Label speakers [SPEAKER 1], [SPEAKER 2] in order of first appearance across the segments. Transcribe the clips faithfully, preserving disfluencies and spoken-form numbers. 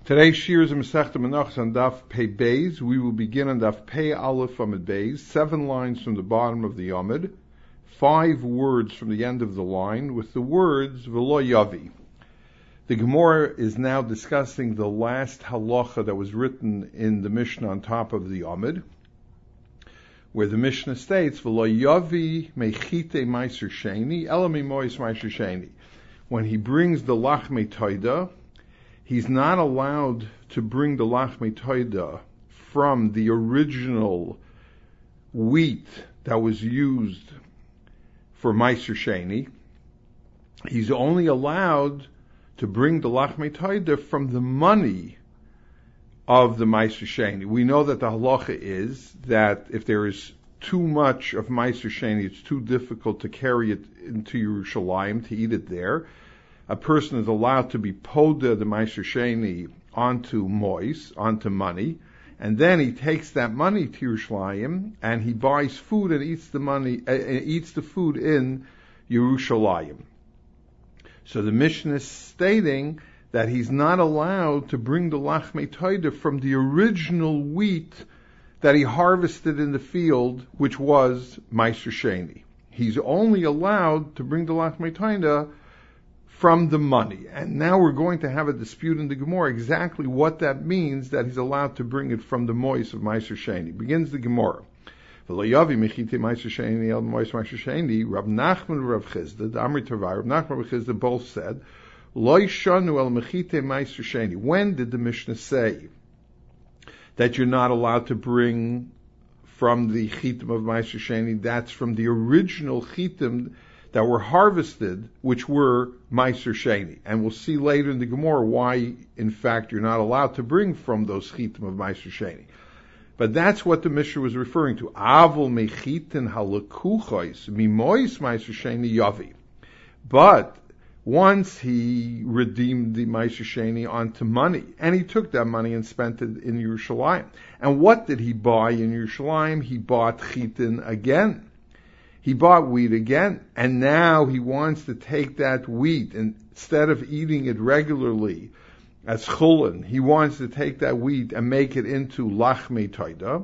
[SPEAKER 1] Today's shir is a Masechta Menachos on Daf Pei Beis. We will begin on Daf Pei Aleph Amud Beis, seven lines from the bottom of the Amud, five words from the end of the line, with the words V'lo Yavi. The Gemara is now discussing the last halacha that was written in the Mishnah on top of the Amud, where the Mishnah states V'lo Yavi Mechite Meiser Sheni Ela Mimois Meiser Sheni. When he brings the Lachmei Toida, he's not allowed to bring the Lachmei Toida from the original wheat that was used for Meiser Sheni. He's only allowed to bring the Lachmei Toida from the money of the Meiser Sheni. We know that the halacha is that if there is too much of Meiser Sheni, it's too difficult to carry it into Yerushalayim, to eat it there. A person is allowed to be poda the Meiser Sheni onto mois, onto money, and then he takes that money to Yerushalayim and he buys food and eats the money, uh, eats the food in Yerushalayim. So the Mishnah is stating that he's not allowed to bring the Lachmei Toida from the original wheat that he harvested in the field, which was Meiser Sheni. He's only allowed to bring the Lachmei Toida from the money. And now we're going to have a dispute in the Gemara exactly what that means, that he's allowed to bring it from the mois of Meiser Sheni. Begins the Gemara. Rav Nachman and Rav Chizda, the Amri Tavai, Rav Nachman and Rav Chizda both said, Lo yishanu el mechite Meiser Sheni. When did the Mishnah say that you're not allowed to bring from the chitim of Meiser Sheni? That's from the original chitim that were harvested, which were Meiser Sheni. And we'll see later in the Gemara why, in fact, you're not allowed to bring from those chitim of Meiser Sheni. But that's what the Mishnah was referring to. Avol mechitin halakuchos mimois Meiser Sheni yavi. But once he redeemed the Meiser Sheni onto money, and he took that money and spent it in Yerushalayim. And what did he buy in Yerushalayim? He bought chitin again. He bought wheat again, and now he wants to take that wheat, and instead of eating it regularly as chulin, he wants to take that wheat and make it into Lachmei Toida.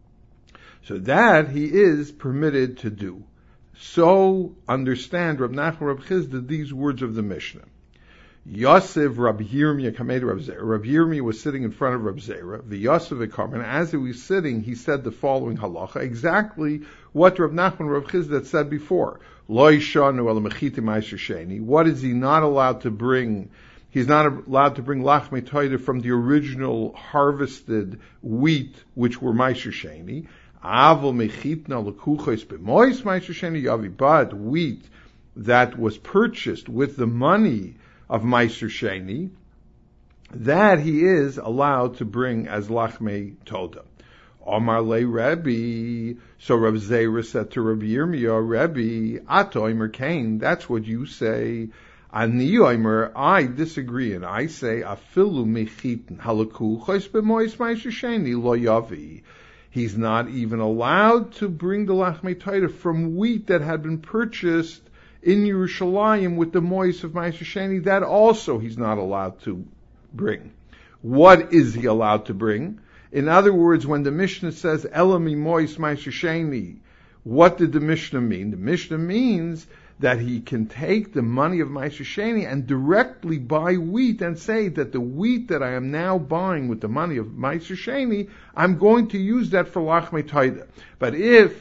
[SPEAKER 1] So that he is permitted to do. So understand, Rav Nachman, Rav Chizda, these words of the Mishnah. Yosef Rabbi Yirmiyah Kamed Rav Zera. Rabbi Yirmiyah was sitting in front of Rav Zera. The Yosef Ekam, and as he was sitting, he said the following halacha, exactly what Rav Nachman Rav Chizda had said before. Lo yishanu el mechite Meiser Sheni. What is he not allowed to bring? He's not allowed to bring Lachmei Toida from the original harvested wheat, which were Meiser Sheni. Avol mechitna lekuchos b'mois Meiser Sheni yavi. But wheat that was purchased with the money of Meiser Sheni, that he is allowed to bring as Lachmei Toida. Omar le Rebbe, so Rav Zera said to Rabbi Yirmiyah, Rebbe, Ato Omer Kain, that's what you say. Ani Omer, I disagree, and I say, Afilu mechitin halaku chos b'mois Meiser Sheni lo yavi. He's not even allowed to bring the Lachmei Toida from wheat that had been purchased in Yerushalayim with the mois of Meiser Sheni. That also he's not allowed to bring. What is he allowed to bring? In other words, when the Mishnah says Elami mois Meiser Sheni, what did the Mishnah mean? The Mishnah means that he can take the money of Meiser Sheni and directly buy wheat and say that the wheat that I am now buying with the money of Meiser Sheni, I'm going to use that for Lachmei Toida. But if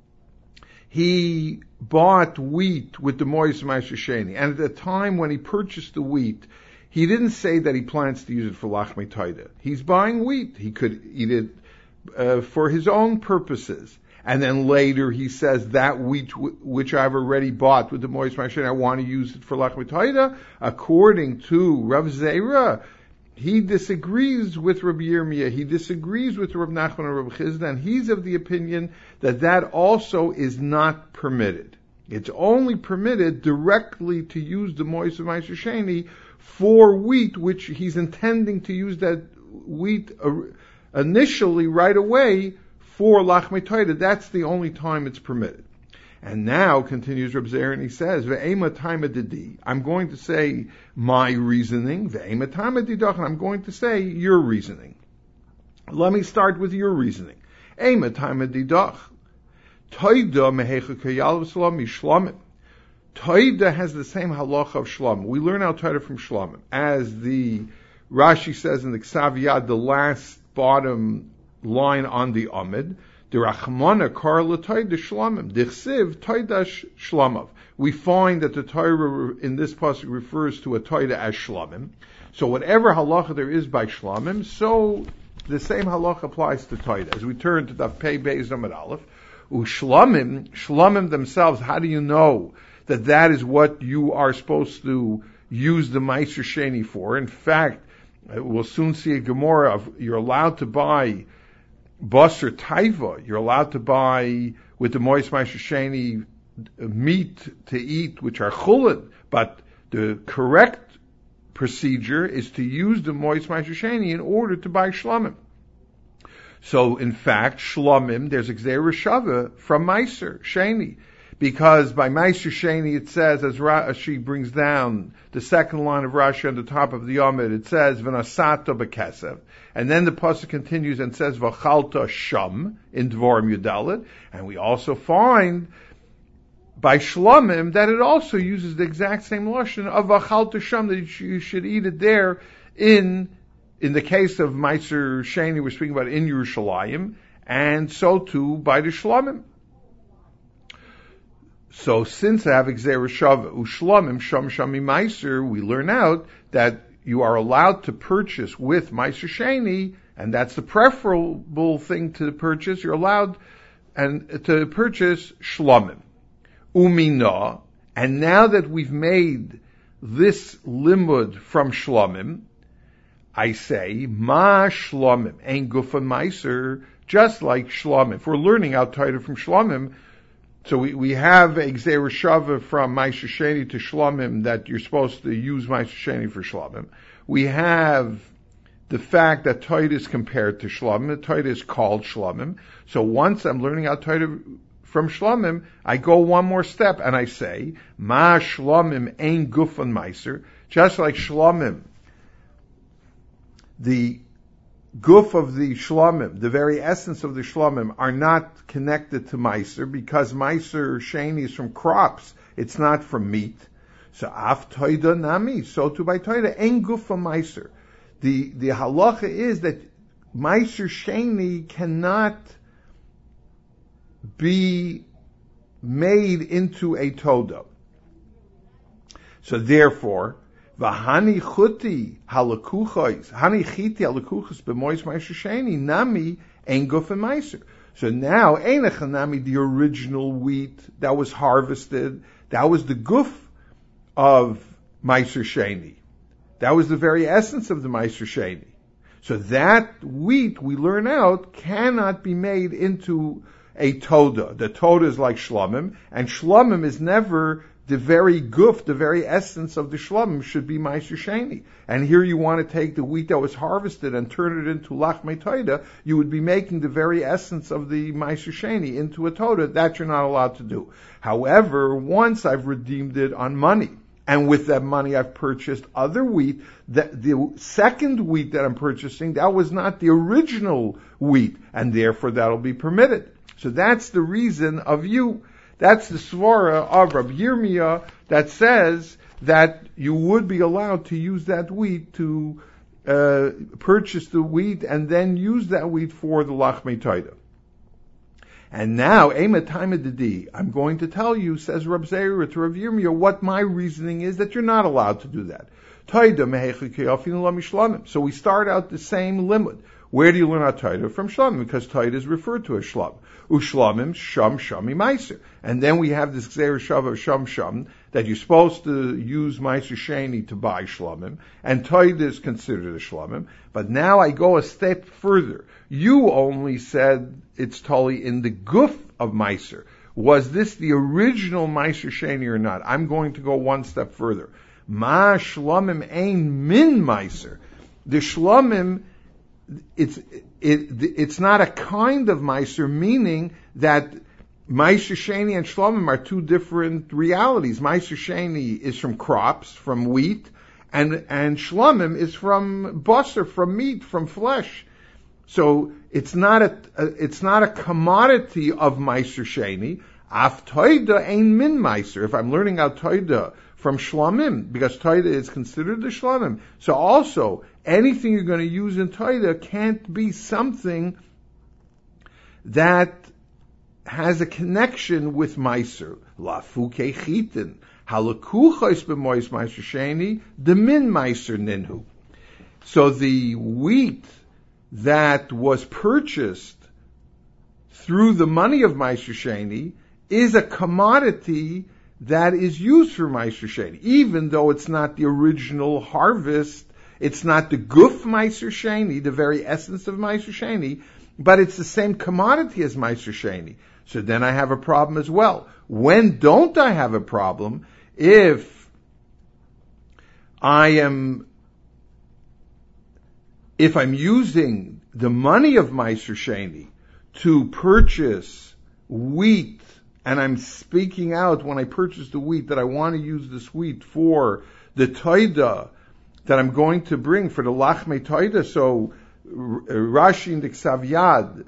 [SPEAKER 1] he bought wheat with the mois Meiser Sheni, and at the time when he purchased the wheat, he didn't say that he plans to use it for Lachmei Toida. He's buying wheat. He could eat it uh, for his own purposes. And then later he says that wheat w- which I've already bought with the mois Meiser Sheni, I want to use it for Lachmei Toida. According to Rav Zera, he disagrees with Rabbi Yirmiyah, he disagrees with Rav Nachman and Rav Chizda, and he's of the opinion that that also is not permitted. It's only permitted directly to use the mois of Meiser Sheni for wheat, which he's intending to use that wheat initially right away for Lachmei Toida. That's the only time it's permitted. And now, continues Reb Zeir, and he says, Ve'ema taima didi, I'm going to say my reasoning, Ve'ema taima didach, and I'm going to say your reasoning. Let me start with your reasoning. Ema taima didach, Toida mehecha kayal v'salam mishlomim. Toida has the same halacha of shlomim. We learn our Toida from shlomim. As the Rashi says in the Ksav Yad, the last bottom line on the Amid, the Rachmana kar l'toida shlomim, dichsiv toida shlomav. We find that the Torah in this pasuk refers to a toida as shlomim. So whatever halacha there is by shlomim, so the same halacha applies to toida. As we turn to the Pei Beis Amid Aleph, Ushlomim, shlomim themselves, how do you know that that is what you are supposed to use the Meiser Sheni for? In fact, we'll soon see a Gemara of you're allowed to buy Basar Taiva, you're allowed to buy with the Mois Meiser Sheni meat to eat, which are chulin, but the correct procedure is to use the Mois Meiser Sheni in order to buy shlomim. So, in fact, shlomim, there's a Gzeira Shava from Meiser Sheni. Because by Meiser Sheni it says, as Rashi brings down the second line of Rashi on the top of the Amid, it says, V'nasata b'kesev. And then the pasuk continues and says, V'chalta sham, in Dvorim Yudalit. And we also find by shlomim that it also uses the exact same lashon of V'chalta sham, that you should eat it there in In the case of Meiser Sheni, we're speaking about in Yerushalayim, and so too by the Shlomim. So since I have Gzeira Shava, Ushlomim, Sham Shami Meiser, we learn out that you are allowed to purchase with Meiser Sheni, and that's the preferable thing to purchase. You're allowed and to purchase Shlomim. Umina, and now that we've made this limud from Shlomim, I say, ma shlomim, ein gufan meiser, just like shlomim. If we're learning out Torah from shlomim, so we, we have a Gzeira Shava from Meiser Sheni to shlomim that you're supposed to use Meiser Sheni for shlomim. We have the fact that Torah is compared to shlomim. The Torah is called shlomim. So once I'm learning out Torah from shlomim, I go one more step and I say, ma shlomim, ein gufan meiser, just like shlomim, the guf of the shlomim, the very essence of the shlomim, are not connected to meiser, because meiser sheni is from crops, it's not from meat. So af toida nami, so too by toida, en guf of meiser. The, the halacha is that meiser sheni cannot be made into a toda. So therefore, V'hani chuti halakuchos, hani chiti halakuchos b'mois meiser sheni nami ein guf and meiser. So now einach nami, the original wheat that was harvested, that was the guf of meiser sheni. That was the very essence of the meiser sheni. So that wheat we learn out cannot be made into a toda. The toda is like shlomim, and shlomim is never the very guf, the very essence of the shlomim should be meiser sheni. And here you want to take the wheat that was harvested and turn it into lachmei toda, you would be making the very essence of the meiser sheni into a toda. That you're not allowed to do. However, once I've redeemed it on money, and with that money I've purchased other wheat, that the second wheat that I'm purchasing, that was not the original wheat, and therefore that'll be permitted. So that's the reason of you. That's the svara of Rabbi Yirmiyah that says that you would be allowed to use that wheat to uh, purchase the wheat and then use that wheat for the lachmei toda. And now, I'm going to tell you, says Rabbi Zeir to Rabbi Yirmiyah, what my reasoning is that you're not allowed to do that. So we start out the same limud. Where do you learn out Torah? From Shlomim, because Torah is referred to as Shlom. Ushlomim, Sham, Shami, Meiser. And then we have this Gzeira Shava of Sham, Sham, that you're supposed to use Meiser Sheni to buy Shlomim, and Torah is considered a Shlomim. But now I go a step further. You only said it's totally in the guf of Meiser. Was this the original Meiser Sheni or not? I'm going to go one step further. Ma Shlomim ein min Meiser. The Shlomim, it's it, it's not a kind of meiser, meaning that Meiser Sheni and Shlomim are two different realities. Meiser Sheni is from crops, from wheat, and, and Shlomim is from basar, from meat, from flesh. So it's not a, a it's not a commodity of Meiser Sheni. Af Toida ein min Meiser. If I'm learning out Toida from Shlomim, because Toida is considered the Shlomim. So also, anything you're going to use in Toida can't be something that has a connection with Meiser. Lafu kechitin. Halakuchos b'mois Meiser Sheni, the min Meiser ninhu. So the wheat that was purchased through the money of Meiser Sheni is a commodity that is used for Meiser Sheni, even though it's not the original harvest, it's not the guf Meiser Sheni, the very essence of Meiser Sheni, but it's the same commodity as Meiser Sheni. So then I have a problem as well. When don't I have a problem? If I am If I'm using the money of Meiser Sheni to purchase wheat, and I'm speaking out when I purchase the wheat that I want to use this wheat for the Toida that I'm going to bring for the Lachmei Toida, so Rashi in the Ksav Yad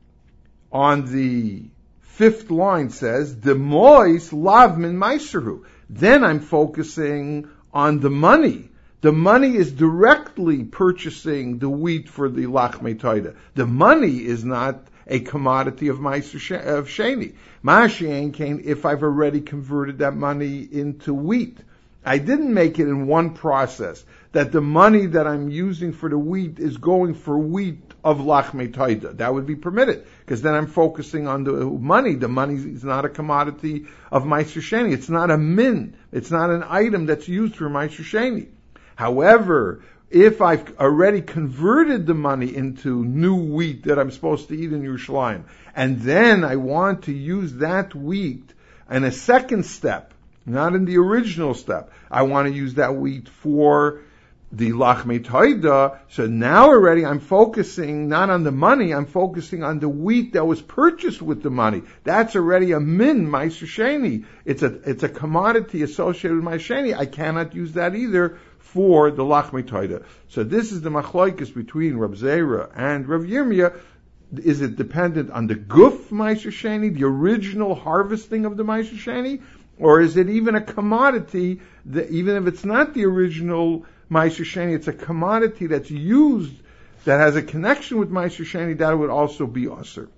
[SPEAKER 1] on the fifth line says, the mois lav min meiserhu. Then I'm focusing on the money. The money is directly purchasing the wheat for the Lachmei Toida. The money is not a commodity of Meiser of Sheni. Ma'ashein kain, if I've already converted that money into wheat. I didn't make it in one process, that the money that I'm using for the wheat is going for wheat of Lachmei Toida. That would be permitted, because then I'm focusing on the money. The money is not a commodity of Meiser Sheni. It's not a min. It's not an item that's used for Meiser Sheni. However, if I've already converted the money into new wheat that I'm supposed to eat in Yerushalayim, and then I want to use that wheat in a second step, not in the original step, I want to use that wheat for the Lachmei Toida, so now already I'm focusing not on the money, I'm focusing on the wheat that was purchased with the money. That's already a min, Meiser Sheni. It's a, it's a commodity associated with Meiser Sheni. I cannot use that either for the Lachmei Toida. So this is the machlokes between Rav Zera and Rav Yirmiyah. Is it dependent on the guf Meiser Sheni, the original harvesting of the Meiser Sheni, or is it even a commodity that, even if it's not the original Meiser Sheni, it's a commodity that's used, that has a connection with Meiser Sheni, that would also be Aser.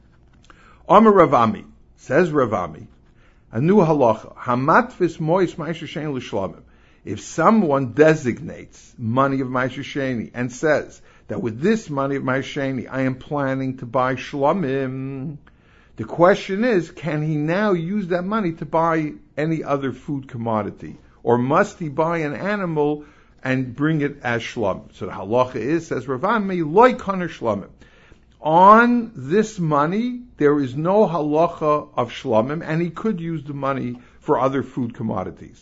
[SPEAKER 1] Amar Ravami, says Ravami, a new halacha, hamatfis mois Meiser Sheni l'shlamim. If someone designates money of Meiser Sheni and says that with this money of Meiser Sheni I am planning to buy shlamim, the question is, can he now use that money to buy any other food commodity? Or must he buy an animal and bring it as shlamim? So the halacha is, says Ravami, loy kaner shlamim. On this money, there is no halacha of shlamim, and he could use the money for other food commodities.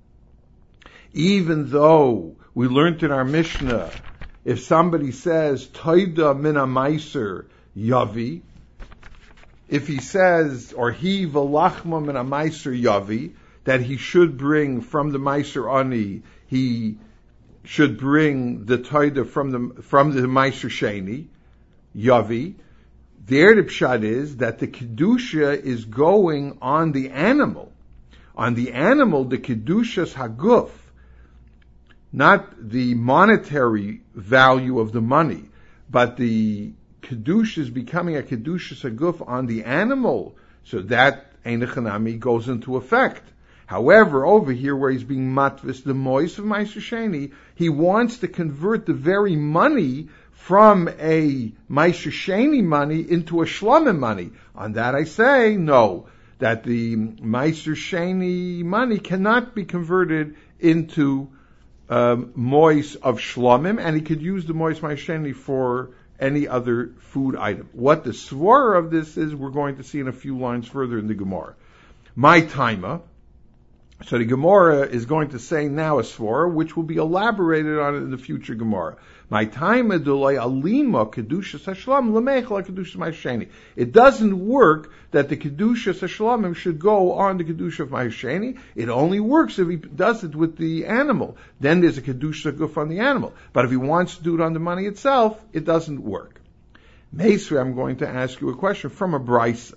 [SPEAKER 1] Even though we learned in our Mishnah, if somebody says, Toida min meiser yavi, if he says, or he velachma min meiser yavi, that he should bring from the meiser ani, he should bring the Toida from the, from the meiser sheni, yavi, there the pshat is that the kedusha is going on the animal. On the animal, the kedushas haguf, not the monetary value of the money, but the kedusha is becoming a kedusha saguf on the animal, so that ein echanami goes into effect. However, over here where he's being matvis the mois of Meiser Sheni, he wants to convert the very money from a Meiser Sheni money into a shlamim money. On that I say no, that the Meiser Sheni money cannot be converted into Um, mois of shlamim, and he could use the mois ma'asheni for any other food item. What the svara of this is, we're going to see in a few lines further in the Gemara. My taima, So the Gemara is going to say now a svara, which will be elaborated on in the future Gemara. My time alima kedushas hashlamim lemeichel kedushas ma'asheni. It doesn't work that the kedushas hashlamim should go on the kedusha of ma'asheni. It only works if he does it with the animal. Then there's a kedusha guf on the animal. But if he wants to do it on the money itself, it doesn't work. Meisri, I'm going to ask you a question from a brisa.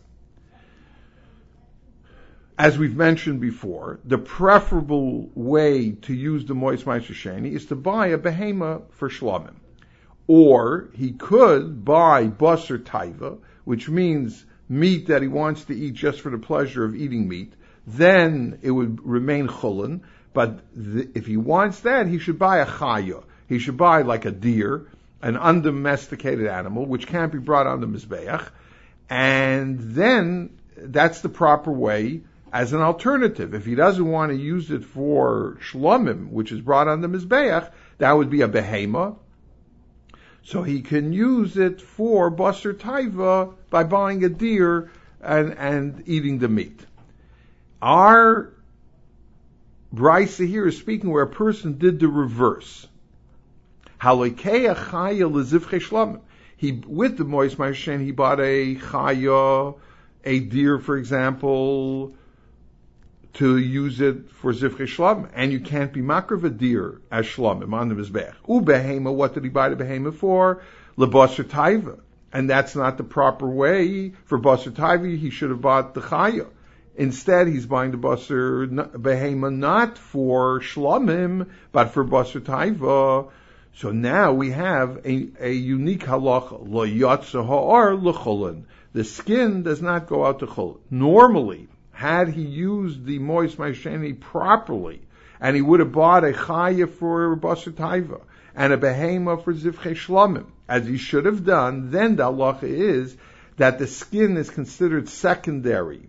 [SPEAKER 1] As we've mentioned before, the preferable way to use the mois ma'aser sheni is to buy a behema for shlamim. Or he could buy basar taiva, which means meat that he wants to eat just for the pleasure of eating meat. Then it would remain chulin. But the, if he wants that, he should buy a chaya. He should buy like a deer, an undomesticated animal, which can't be brought on the mizbeach. And then that's the proper way as an alternative. If he doesn't want to use it for shlomim, which is brought on the mizbeach, that would be a behema. So he can use it for basar taiva by buying a deer and, and eating the meat. Our brisa here is speaking where a person did the reverse. Halokeya chaya lezivche shlomim. He, with the mois ma'ashen, he bought a chaya, a deer, for example, to use it for zivche shlamim, and you can't be makrav a deer as shlamim on the mizbech. U behema, what did he buy the behema for? Lebasar taiva, and that's not the proper way for basar taiva. He should have bought the chaya. Instead, he's buying the basar behema not for shlamim, but for basar taiva. So now we have a, a unique halacha. Lo yatsa ha'ar l'chulin. The skin does not go out to chulin. Normally, had he used the mois ma'asheni properly, and he would have bought a chaya for basar taiva and a behema for zivche shlamim, as he should have done, then the halacha is that the skin is considered secondary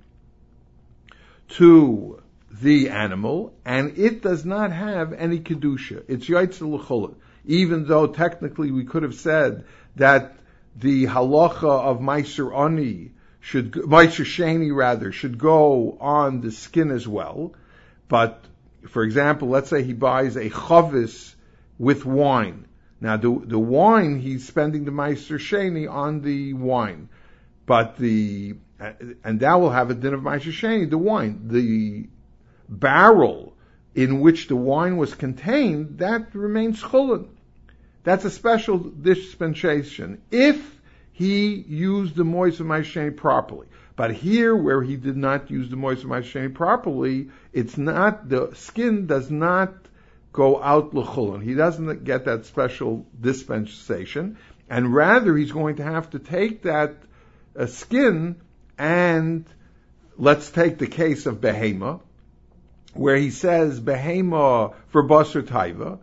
[SPEAKER 1] to the animal, and it does not have any kedusha. It's yaitz l'chulin. Even though technically we could have said that the halacha of meiser ani should, meiser sheni rather, should go on the skin as well. But, for example, let's say he buys a chavis with wine. Now, the, the wine, he's spending the meiser sheni on the wine. But the, and that will have a din of meiser sheni, the wine. The barrel in which the wine was contained, that remains chulin. That's a special dispensation if he used the mois of ma'asheni properly. But here, where he did not use the mois of ma'asheni properly, it's not, the skin does not go out l'chulin. He doesn't get that special dispensation, and rather he's going to have to take that uh, skin and, let's take the case of behema, where he says behema for basar taiva.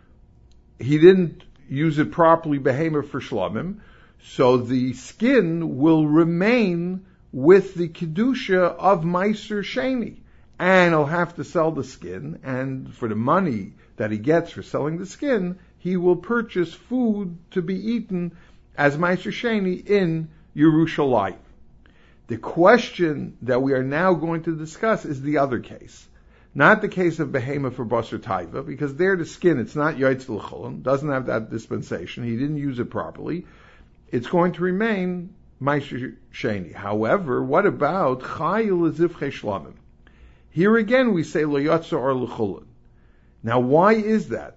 [SPEAKER 1] He didn't use it properly, behema for shlamim, so the skin will remain with the kedusha of meiser sheni, and he'll have to sell the skin, and for the money that he gets for selling the skin, he will purchase food to be eaten as meiser sheni in Yerushalayim. The question that we are now going to discuss is the other case. Not the case of behema for basar taiva, because there the skin, it's not yaitz l'chulin, doesn't have that dispensation, he didn't use it properly. It's going to remain meiser sheni. However, what about chayil zivche shlamim? Here again we say lo yatsa or l'chulin. Now why is that?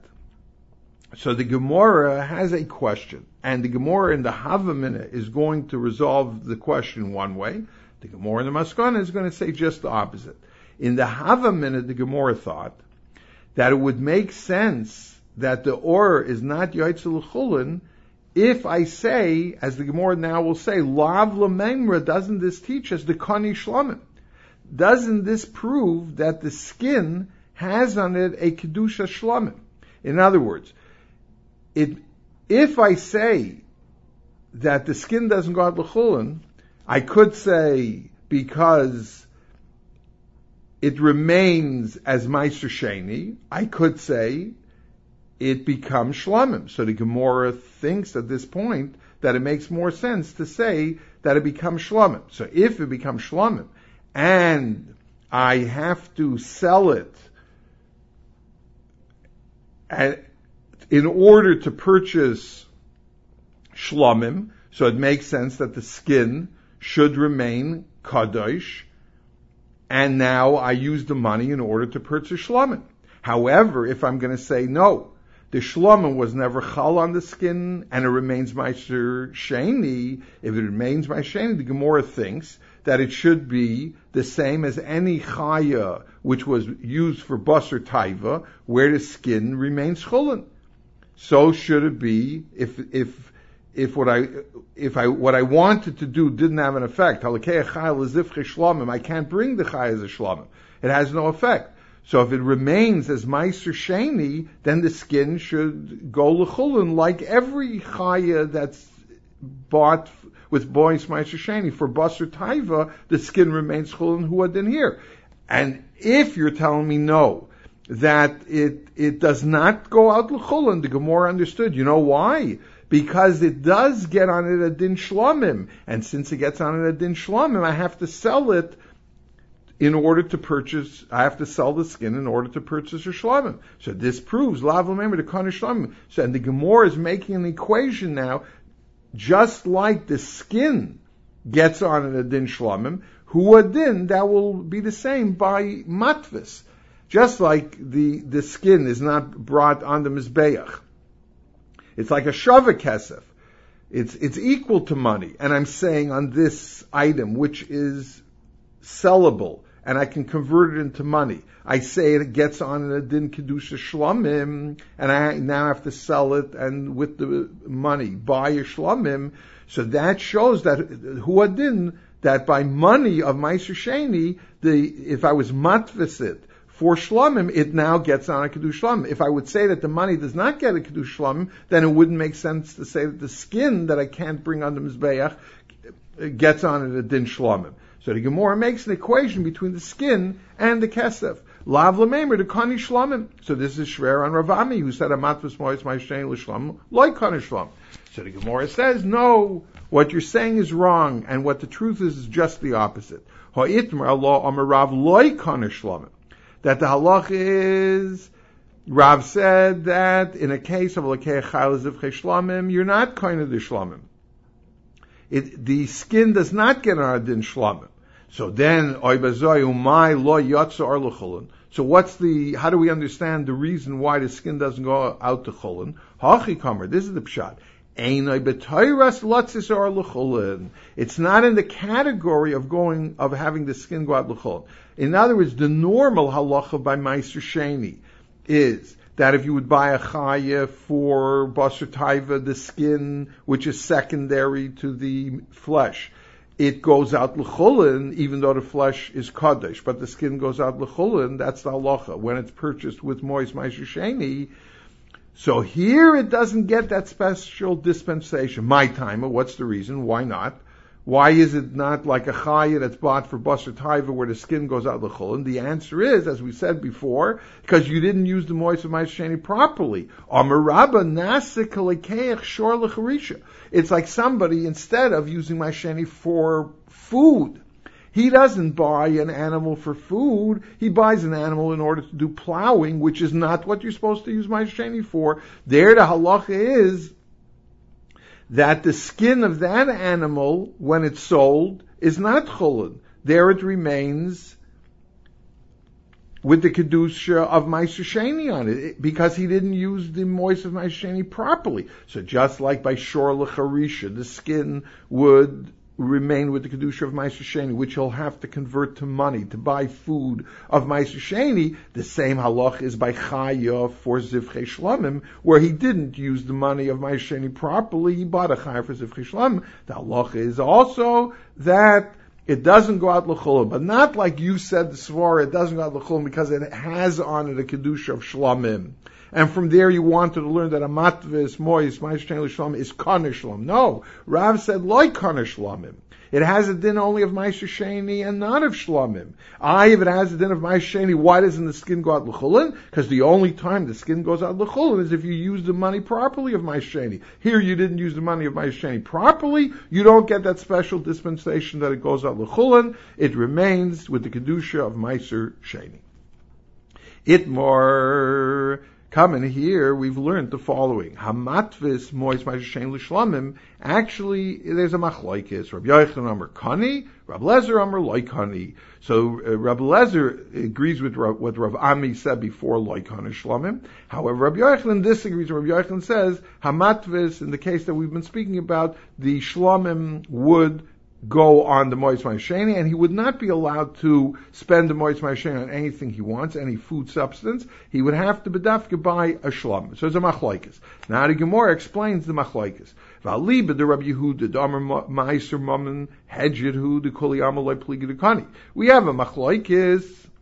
[SPEAKER 1] So the Gemara has a question, and the Gemara in the Havamina is going to resolve the question one way. The Gemara in the Maskana is going to say just the opposite. In the Havamina, the Gemara thought that it would make sense that the or is not yaitz l'chulin if I say, as the Gemara now will say, lav l'memra, doesn't this teach us the kani shlamim? Doesn't this prove that the skin has on it a kedusha shlamim? In other words, it, if I say that the skin doesn't go out l'chulin, I could say because it remains as meiser sheni, I could say it becomes shlamim. So the Gemara thinks at this point that it makes more sense to say that it becomes shlamim. So if it becomes shlamim, and I have to sell it at, in order to purchase shlomim, so it makes sense that the skin should remain kadosh, and now I use the money in order to purchase shlomim. However, if I'm going to say no, the shlomim was never chal on the skin, and it remains meiser sheni. If it remains meiser sheni, the Gemara thinks that it should be the same as any chaya which was used for basar taiva, where the skin remains chulin. So should it be if if if what I if I what I wanted to do didn't have an effect. I can't bring the chaya as a shlomim. It has no effect. So if it remains as meiser sheni, then the skin should go l'chulin like every chaya that's bought with bois meiser sheni. For basar taiva, the skin remains chulin huadin here. And if you're telling me no, that it it does not go out l'chulin, the Gemara understood. You know why? Because it does get on it a din shlomim, and since it gets on it a din shlomim, I have to sell it in order to purchase, I have to sell the skin in order to purchase a shlomim. So this proves, lav l'meimer, the kana shlomim. So, and the Gemara is making an equation now, just like the skin gets on it a din shlomim, hu a din, that will be the same by matvis. Just like the, the skin is not brought on the mizbeach. It's like a shava kesef. It's, it's equal to money. And I'm saying on this item, which is sellable, and I can convert it into money, I say it gets on a din kedusha shlomim, and I now have to sell it and with the money buy a shlomim. So that shows that hu adin, that by money of meiser sheni, the if I was matvis it for shlomim, it now gets on a kedusha shlomim. If I would say that the money does not get a kedusha shlomim, then it wouldn't make sense to say that the skin that I can't bring on the mizbeach gets on it a din shlomim. So the Gemara makes an equation between the skin and the kesef. Lav l'meimer, the kani shlomim. So this is shver on Ravami, who said, "Amatvis mois ma'ishtein l'shlomim, loy kani shlomim." So the Gemara says, no, what you're saying is wrong, and what the truth is is just the opposite. Ha'itmer Allah amar Rav loy kani shlomim. That the halach is, Rav said that in a case of l'kei chayil zivchei shlomim, you're not kind of the shlomim. It, the skin does not get on a din shlomim. So then, umay lo yatsa ar l'chulin. So what's the, how do we understand the reason why the skin doesn't go out to chulin? Hachi kamer, this is the pshat. Einay b'toyras latzis ar l'chulin. It's not in the category of going, of having the skin go out l'chulin. In other words, the normal halacha by meiser sheni is that if you would buy a chaya for basar taiva, the skin, which is secondary to the flesh, it goes out l'chulin, even though the flesh is kadosh, but the skin goes out l'chulin. That's the halacha when it's purchased with mois meiser sheni. So here it doesn't get that special dispensation. My timer, what's the reason? Why not? Why is it not like a chaya that's bought for basar taiva where the skin goes out l'chulin? The answer is, as we said before, because you didn't use the mois of meiser sheni properly. Amar Rabba nasik lekeich shor lecharisha. It's like somebody, instead of using meiser sheni for food, he doesn't buy an animal for food. He buys an animal in order to do plowing, which is not what you're supposed to use meiser sheni for. There, the halacha is that the skin of that animal, when it's sold, is not chulin. There it remains with the kedusha of meiser sheni on it, because he didn't use the mois of meiser sheni properly. So just like by shor lecharisha, the skin would remain with the kedusha of meiser sheni, which he'll have to convert to money to buy food of meiser sheni. The same halach is by chaya for zivchei shlomim, where he didn't use the money of meiser sheni properly. He bought a chaya for zivchei shlomim. The halach is also that it doesn't go out l'chulin, but not like you said the svara, it doesn't go out l'chulin because it has on it a kedusha of shlomim. and from there you wanted to learn that a matvis, mois, ma'aser she'ein l'shlamim is kana shlamim. No, Rav said like kana shlamim. It has a din only of ma'aser she'eni and not of shlamim. I, if it has a din of ma'aser she'eni, why doesn't the skin go out l'chulin? Because the only time the skin goes out l'chulin is if you use the money properly of ma'aser she'eni. Here you didn't use the money of ma'aser she'eni properly. You don't get that special dispensation that it goes out l'chulin. It remains with the kedusha of ma'aser she'eni. Itmar. Coming here, we've learned the following. Hamatvis mois ma'aser she'en l'shlamim. Actually, there's a machlokes. Rabbi Yochanan Amar Kani, Rabbi Lezer Amar Loikani. So uh, Rabbi Lezer agrees with Rav, what Rav Ami said before Loikani shlamim. However, Rabbi Yochanan disagrees. Rabbi Yochanan says Hamatvis, in the case that we've been speaking about, the shlamim would go on the mois ma'aser she'eni, and he would not be allowed to spend the mois ma'aser she'eni on anything he wants, any food substance. He would have to bedafka buy a shlam. So it's a machlokes. Now the Gemara explains the machlokes. V'aliba the Rabbi Yehuda d'amar ma'aser mammon hedjidhu the kol yama loy pligi dekani. We have a machlokes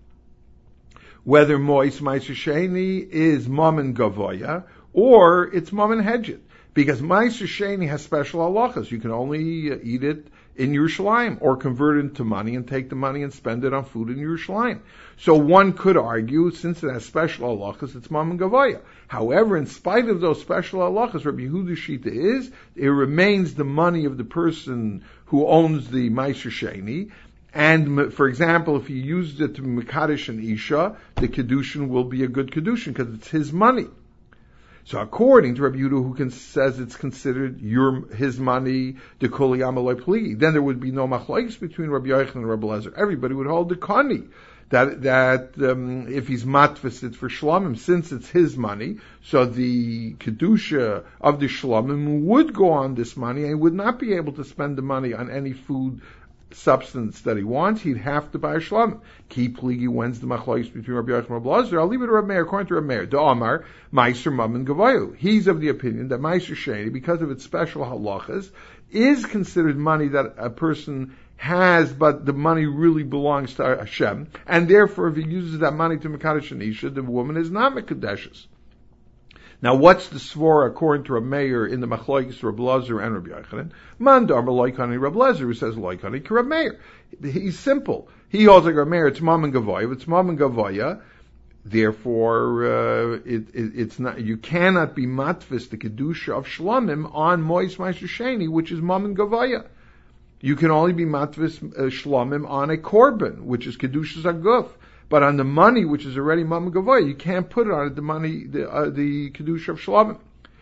[SPEAKER 1] whether mois ma'aser she'eni is mammon gavoya or it's mammon hedjid, because ma'aser she'eni has special halachas. You can only uh, eat it in Yerushalayim, or convert it into money and take the money and spend it on food in Yerushalayim. So one could argue, since it has special halachas, it's mammon gavoya. However, in spite of those special halachas, Rabbi Yehuda's shita is, it remains the money of the person who owns the ma'aser she'eni. And, for example, if he used it to mekadesh an isha, the kedushin will be a good kedushin, because it's his money. So according to Rabbi Yehuda, who can, says it's considered your his money, the kol yama loy pligi, then there would be no machlokes between Rabbi Yochanan and Rabbi Lezer. Everybody would hold the kani, that that um, if he's matvis it for shlamim, since it's his money, so the kedusha of the shlamim would go on this money, and he would not be able to spend the money on any food substance that he wants. He'd have to buy a shlamim. Ki pligi, when's the machlokes between Rabbi Yochanan and Rabbi Lezer? I'll leave it to Rabbi Meir. According to Rabbi Meir, the Amar ma'aser mammon gavoyu. He's of the opinion that ma'aser she'eni, because of its special halachas, is considered money that a person has, but the money really belongs to Hashem, and therefore if he uses that money to mekadesh an isha, the woman is not mekadeshes. Now, what's the svara according to Rabbi Meir in the machlokes Rabbi Lezer and Rabbi Yochanan? Man d'amar loikani Rabbi Lezer, who says loikani ki Rabbi Meir. He's simple. He holds like Rabbi Meir, it's mammon gavoya. If it's mammon gavoya, therefore uh, it, it, it's not. You cannot be matvis the kedusha of shlamim on mois ma'aser she'eni, which is mammon gavoya. You can only be matvis uh, shlamim on a korban, which is kedusha zaguf. But on the money, which is already mammon gavoya, you can't put it on it, the money, the, uh, the kedusha of shlamim.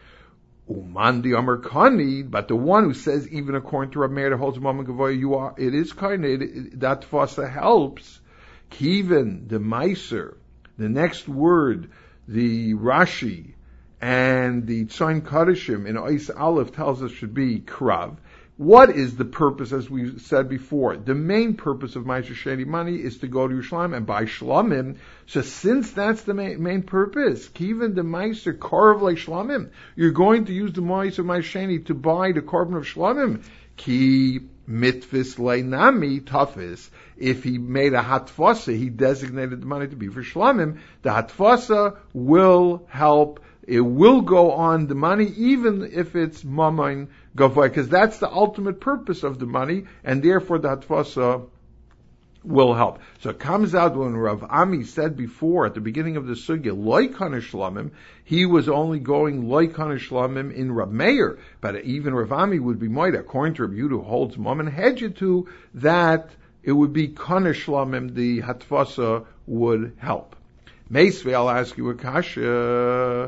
[SPEAKER 1] Uman di amar kani, but the one who says, even according to Rabbi Meir, that holds mammon gavoya, you are, it is kani, that fasa helps. Kiven, the meiser, the next word, the Rashi, and the Tzayin Kadashim in Ois Aleph tells us should be krav. What is the purpose, as we said before? The main purpose of ma'aser she'eni money is to go to Yerushalayim and buy shlamim. So since that's the main, main purpose, kiven the ma'aser korv le shlamim, you're going to use the money of ma'aser she'eni to buy the korban of shlamim. Ki mitvis le nami tafis. If he made a hatvasa, he designated the money to be for shlamim. The hatvasa will help. It will go on the money, even if it's mammon gavoya, because that's the ultimate purpose of the money, and therefore the hatvasa will help. So it comes out when Rav Ami said before, at the beginning of the sugya, loikana shlamim, he was only going loikana shlamim in Rav Meir, but even Rav Ami would be moida, according to Rav Yehuda, who holds mammon hedjitu, that it would be kana shlamim, the hatvasa would help. Meisvei, I'll ask you a kasha.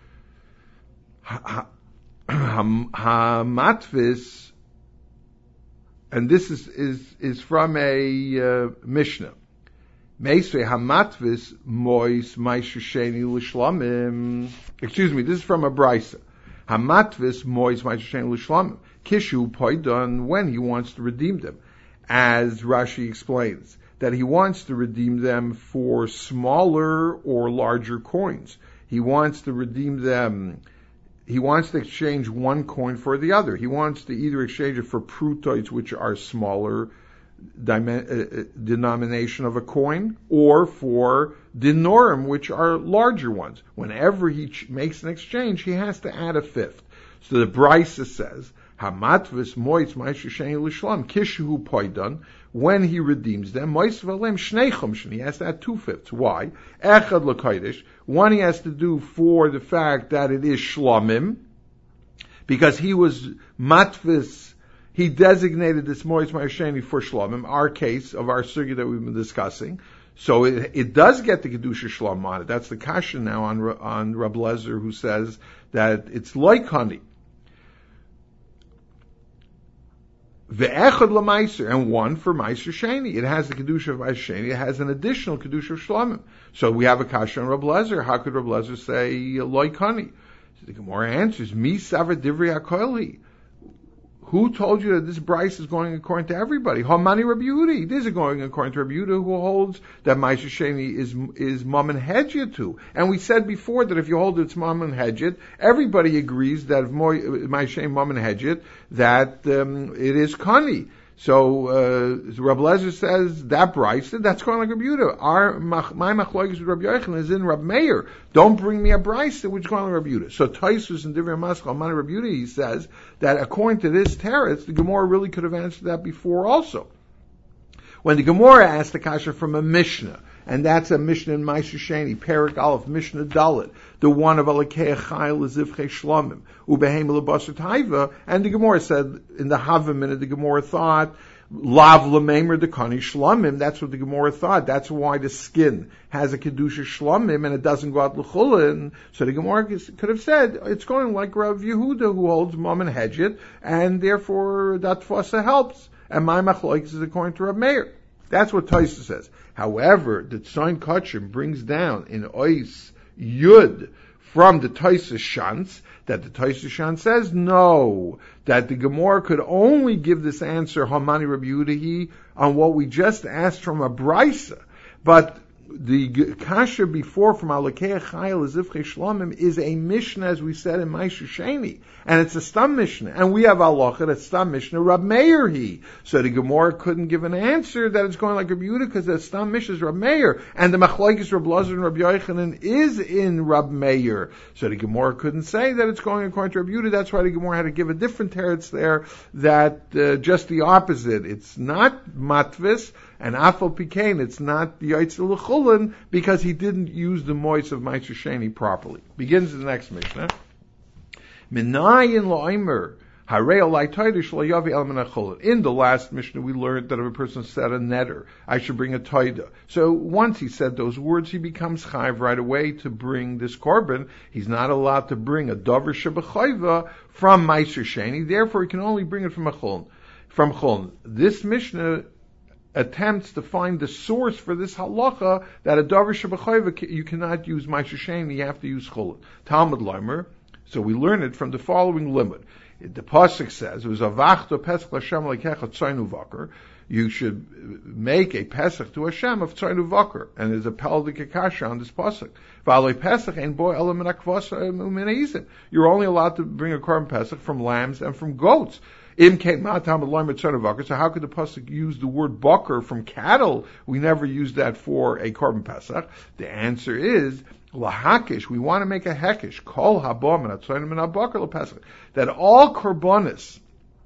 [SPEAKER 1] Ha-matvis, and this is, is, is from a uh, Mishnah. Meisvei ha-matvis mois ma'aser she'eni l'shlamim. Excuse me, this is from a Brisa. Ha-matvis mois ma'aser she'eni l'shlamim. Kishu poidan, when he wants to redeem them. As Rashi explains, that he wants to redeem them for smaller or larger coins. He wants to redeem them. He wants to exchange one coin for the other. He wants to either exchange it for prutoids, which are smaller dim- uh, denomination of a coin, or for dinorim, which are larger ones. Whenever he ch- makes an exchange, he has to add a fifth. So the Brisa says, Hamatvis moitz ma'asher sheni l'shlam kishu poidan, when he redeems them, moitz v'alem shnei chumshin, he has to add two fifths. Why? Echad l'kodesh, one he has to do for the fact that it is shlamim, because he was matvis, he designated this moitz ma'asher sheni for shlamim, our case of our sugya that we've been discussing. So it, it does get the kedusha shlam on it. That's the kasha now on on Rab Lezer, who says that it's like honey. Ve'echad l'maiser, and one for maiser sheni. It has the kedusha of maiser sheni. It has an additional kedusha of shlamim. So we have a kasha on Rab Lezer. How could Rab Lezer say like honey? So the Gemara answers, Mi savar divrei hakoili. Who told you that this Bryce is going according to everybody? Hamani Rabbi Yehuda. This is going according to Rabbi Yehuda, who holds that Ma'aseh Sheni is is Mom and Hedjit too. And we said before that if you hold it's Mom and Hedjit, everybody agrees that if Ma'aseh Sheni Mom and Hedjit, that um, it is Kani. So uh, Rabbi Lezer says that Bryce, that's going like Rabbi Yehuda. Our my machlokes with Rabbi Yochanan is in Rabbi Meir. Don't bring me a Bryce which is going like Rabbi Yehuda. So Taisus and Divrei Maskal Mani Rabbi Yehuda, he says that according to this teretz, the Gemara really could have answered that before also. When the Gemara asked the kasha from a Mishnah, and that's a Mishnah in Ma'aseh Sheni, Perik Aleph, Mishnah Dalet, the one of Alakei Chayil Lezivchei Shlamim, Ubehem Lebasar Taiva, and the Gemara said, in the Hava minute, the Gemara thought, Lav Lamemer Dekani Shlamim, that's what the Gemara thought, that's why the skin has a Kedusha Shlamim, and it doesn't go out L'chulin, so the Gemara could have said, it's going like Rav Yehuda, who holds Mom and Hedjit, and therefore that Tfasa helps, and my Machlokes is according to Rav Meir. That's what Taisa says. However, the Tzayin Kachim brings down in Ois Yud from the Taisa Shantz that the Taisa Shantz says no, that the Gemara could only give this answer Hamani Rabbi Yehuda on what we just asked from a Brisa, but the kasha before from Alakei Chayil Lezivchei Shlamim is a Mishnah, as we said in Ma'aseh Sheni, and it's a Stam Mishnah, and we have Halacha that's Stam Mishnah Rab Meir he. So the Gemara couldn't give an answer that it's going like Rabbi Yehuda because the Stam Mishnah is Rab Meir, and the Machlokes Rab Lezer and Rabbi Yochanan is in Rab Meir. So the Gemara couldn't say that it's going according to Rabbi Yehuda. That's why the Gemara had to give a different teretz there, that uh, just the opposite. It's not matvis. And Afal Pikain, it's not the Yaitzel L'chulin, because he didn't use the mois of Ma'aseh Sheni properly. Begins the next Mishnah. Minayin lo'imer, harei olai toidish lo yavi el menachulin. In the last Mishnah, we learned that if a person said a netter, I should bring a toida. So once he said those words, he becomes chayv right away to bring this korban. He's not allowed to bring a davar shebechayva from Ma'aseh Sheni. Therefore, he can only bring it from a chulin. From chulin. This Mishnah attempts to find the source for this halacha that a davar shebechayva you cannot use Ma'aseh Sheni, you have to use chulin. Talmud Leimer. So we learn it from the following limit. The pasuk says, "It was avachto pesach l'Hashem lekecha tzaynu vaker." You should make a pesach to Hashem of tzaynu vaker, and there's a peldik kasha on this pasuk. V'alei pesach ein bo ela min hakvasa u'min ha'izim. You're only allowed to bring a korban pesach from lambs and from goats. Im kein matam l'loimer tzaynu vaker. So how could the pasuk use the word baker from cattle? We never use that for a korban pesach. The answer is, Lahakish, we want to make a hekish, kol habom and atzonim and abakar lepesach, that all korbanos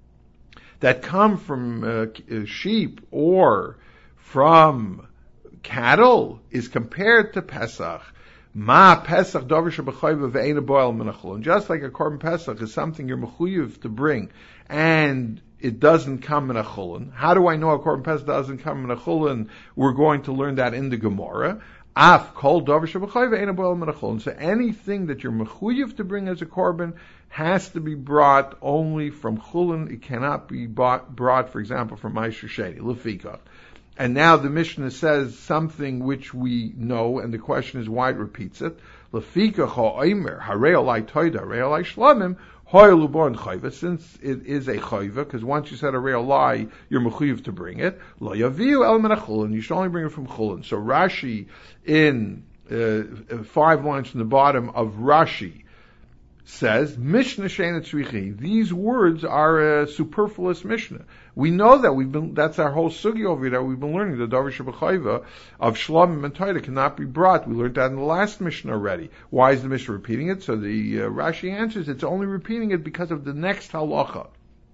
[SPEAKER 1] that come from uh, sheep or from cattle is compared to Pesach. Ma Pesach davar shebechayva ve'eina boel menachulin. Just like a korban Pesach is something you're mechuyev to bring, and it doesn't come in a chulin. How do I know a korban Pesach doesn't come in a chulin? We're going to learn that in the Gemara. Af kol davar shebechayva eina boel menachulin. So anything that you're mechuyev to bring as a korban has to be brought only from chulin. It cannot be bought, brought, for example, from Ma'aseh Sheni, lefikach. And now the Mishnah says something which we know, and the question is why it repeats it. Lefikach ha'omer harei olai toida harei olai shlamim ho'elu bon chayva. Since it is a chayva, because once you said harei olai, you're mechuyev to bring it. Lo yaviu el min ha'chulin. You should only bring it from chulin. So Rashi in uh, five lines from the bottom of Rashi says, Mishnah Sheina Tzrichi. These words are a superfluous Mishnah. We know that we've been, that's our whole sugi over here that we've been learning. The Davar Shebachayva of Shlomim and Taita cannot be brought. We learned that in the last Mishnah already. Why is the Mishnah repeating it? So the uh, Rashi answers, it's only repeating it because of the next halacha.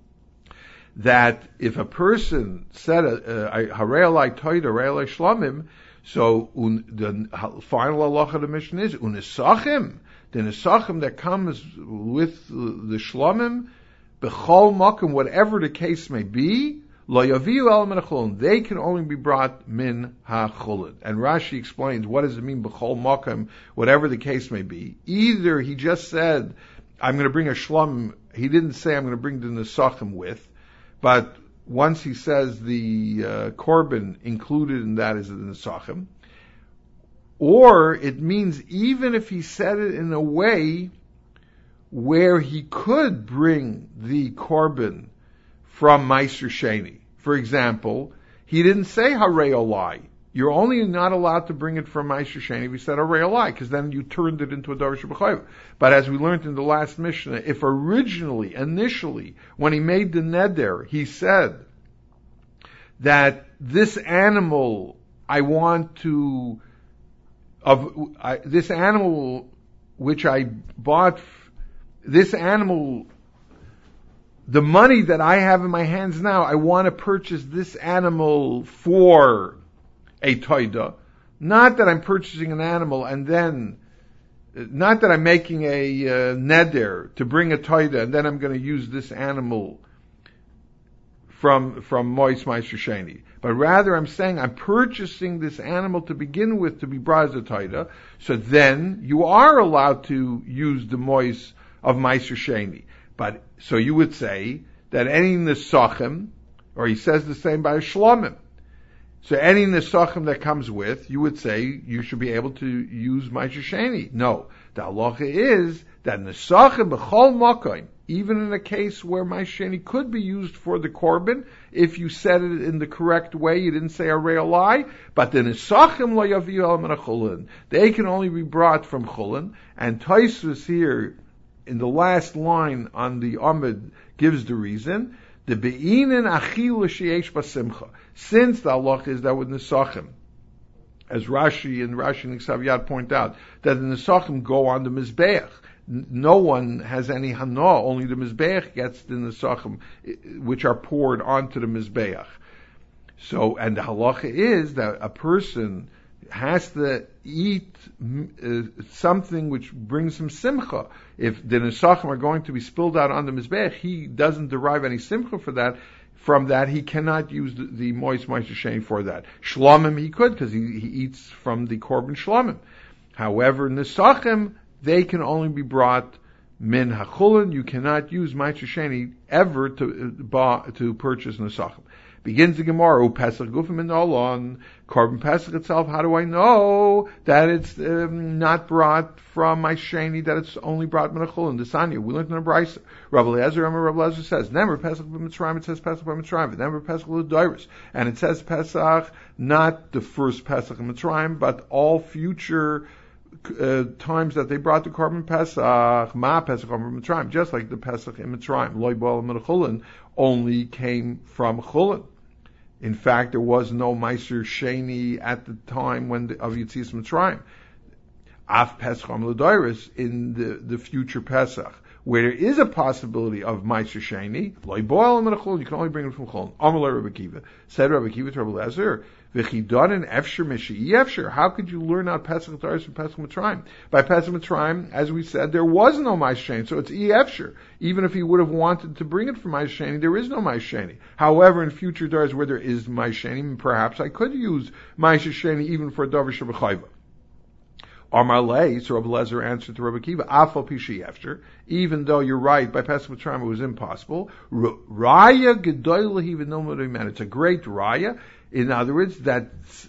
[SPEAKER 1] That if a person said, Harei alai Taita, Harei alai Shlomim, so un, the final halacha of the Mishnah is, unisachim, the nisachim that comes with the Shlomim, b'chol makom, whatever the case may be, lo yaviu el min hachulin, they can only be brought min hachulin. And Rashi explains, what does it mean, b'chol makom, whatever the case may be? Either he just said, I'm going to bring a Shlomim, he didn't say I'm going to bring the nisachim with, but once he says the uh, korban included in that is the nisachim, or it means even if he said it in a way where he could bring the korban from Meiser Sheni. For example, he didn't say Harei Olai. You're only not allowed to bring it from Meiser Sheni if he said Harei Olai, because then you turned it into a Davar Shebachayva. But as we learned in the last Mishnah, if originally, initially, when he made the neder, he said that this animal I want to of I, this animal which I bought, this animal, the money that I have in my hands now, I want to purchase this animal for a toida. Not that I'm purchasing an animal and then, not that I'm making a uh, neder to bring a toida and then I'm going to use this animal from from Mois Meiser Sheni. But rather I'm saying I'm purchasing this animal to begin with to be brought as a toida. So then you are allowed to use the Mois of Meiser Sheni. But, so you would say that any nesachim, or he says the same by a Shlomim. So any nesachim that comes with, you would say you should be able to use Meiser Sheni. No. The halacha is that nesachim b'chol makom, even in a case where Meiser Sheni could be used for the korban, if you said it in the correct way, you didn't say a real lie, but the nesachim lo yaviu el min hachulin, they can only be brought from chulin, and Tosfos here, in the last line on the Amud, gives the reason, the be'inin achil sheyesh basimcha, since the halacha is that with nesachim, as Rashi and Rashi and Ksav Yad point out, that the nesachim go on the mizbeach. No one has any hana, only the mizbeach gets the nesachim, which are poured onto the mizbeach. So, and the halacha is that a person has to eat uh, something which brings him simcha. If the nesachim are going to be spilled out on the mizbeach, he doesn't derive any simcha for that. From that, he cannot use the, the moist Meiser Sheni for that. Shlomim he could, because he, he eats from the korban shlomim. However, nesachim, they can only be brought min hachulin. You cannot use Meiser Sheni ever to uh, to purchase nesachim. Begins the Gemara, Pesach Gufim in Olon, korban Pesach itself. How do I know that it's um, not brought from my sheni, that it's only brought min hachulin? The Sanya, we learned in the Brisa. Rabbi Eliezer, Rabbi Eliezer says, Never Pesach b'Mitzrayim, it says Pesach b'Mitzrayim, Never Pesach l'Doros, and it says Pesach, not the first Pesach in Mitzrayim, but all future Uh, times that they brought the korban Pesach, Ma Pesach from Mitzrayim, just like the Pesach in Mitzrayim, Loi Bo'al Min Chulin, only came from Chulin. In fact, there was no Meiser Sheni at the time when the, of Yetzias Mitzrayim. Af Pesach L'Doros in the, the future Pesach, where there is a possibility of Meiser Sheni, Loi Bo'al Min Chulin, you can only bring it from Chulin. Amalei Rabbi Kiva, said Rabbi Kiva to Rabbi Eliezer, V'chidanin efsher mishi'i efsher. How could you learn out Pesach Doros from Pesach Mitzrayim? By Pesach Mitzrayim, as we said, there was no Meiser Sheni, so it's e efsher. Even if he would have wanted to bring it from Meiser Sheni, there is no Meiser Sheni. However, in future Doros where there is Meiser Sheni, perhaps I could use Meiser Sheni even for a Davar Shebachayva. Amar lei, so Rabbi Eliezer answered to Rabbi Kiva, Afal pishi efsher, even though you're right, by Pesach Mitzrayim it was impossible. Raya gedolah v'nilmud, it's a great raya. In other words, that